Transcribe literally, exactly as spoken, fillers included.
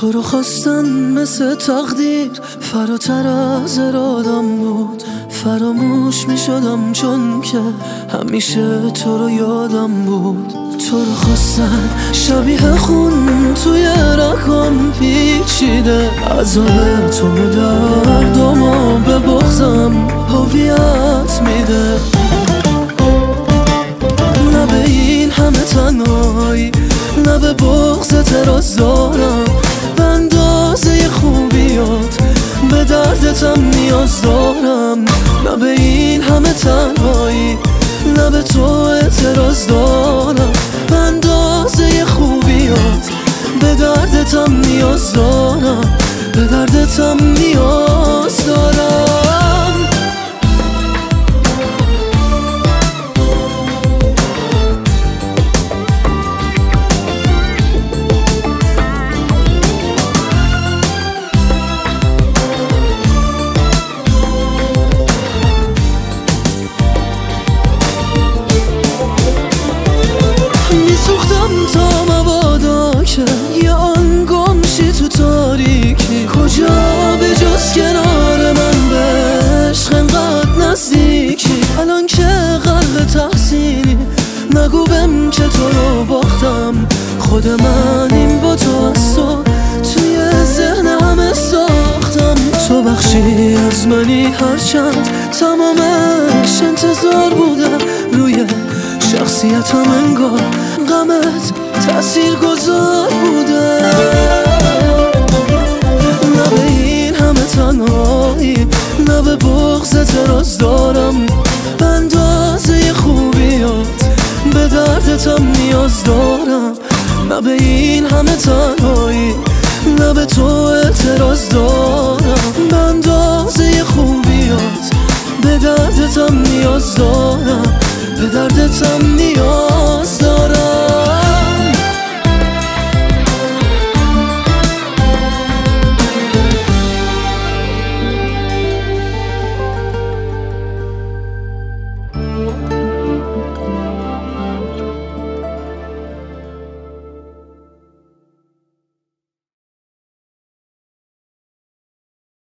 تو رو خواستن مثل تقدیر فراتر از ارادم بود. فراموش می شدم چون که همیشه تو رو یادم بود. تو رو خواستن شبیه خون توی رگام پیچیده، عذاب تو به دردم و به بغضم هویت میده. نه به این همه تنهایی، نه به بغض تراز دارم، به اندازه خوبیات به دردتم نیاز دارم. نه به این همه تنهایی، نه به تو اعتراض دارم، به اندازه خوبیات به دردتم نیاز دارم، به دردتم نیاز دارم. میسوختم تا مبادا که یه آن گمشی تو تاریکی، کجا به جز کنار من به عشق انقدر نزدیکی. الان که قلب تحسینی نگو بهم که تو رو باختم، خود منیم با تو از تو توی ذهن همه ساختم. تو بخشی از منی هرچند تمامش انتظار بوده، روی شخصیتم انگار غمت تأثیر گذار بوده. نه به این همه تنهایی، نه به بغض اعتراض دارم، به اندازه خوبیات به دردتم نیاز دارم. نه به این همه تنهایی، نه به تو اعتراض دارم، به اندازه خوبیات به دردتم نیاز دارم، به دردتم نیاز